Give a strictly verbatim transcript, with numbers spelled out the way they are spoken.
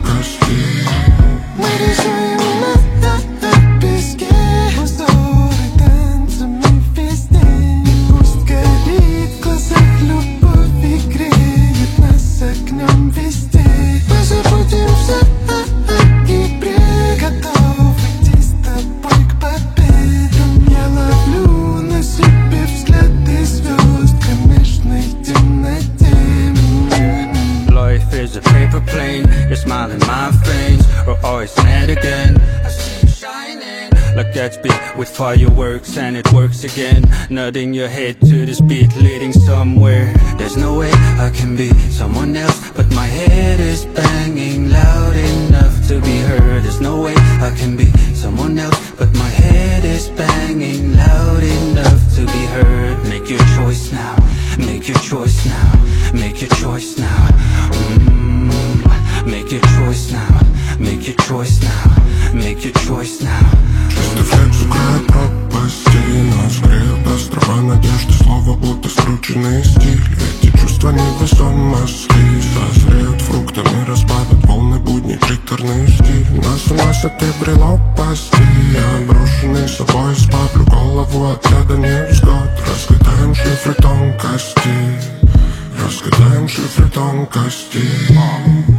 кости. Мы рисуем на песке узоры танцами везде. И пусть горит в глазах любовь и греет нас огнем везде. Мы забудем все и брег, готов идти с тобой к победам. Я ловлю на себе взгляды звезд в кромешной темноте. Life is a paper plane, you're smiling my veins. We're always met again. I see you shining like Gatsby with fireworks, and it works again. Nodding your head to this beat leading somewhere. There's no way I can be someone else, but my head is banging loud enough to be heard. There's no way I can be someone else, but my head is banging loud enough to be heard. Make your choice now, make your choice now, make your choice now. Mm, make your choice now, make your choice now, make your choice now. Чистый флек закроет пропасти, нас греют острова надежды, слова будто скрученный стиль. Эти чувства невесомости созреют фруктами, разбавят волны будни, приторный стиль. Нас уносят и брелок пасти, брошенный собой спаплю голову от ряда невзгод. Разгадаем шифры тонкости, разгадаем шифры тонкости.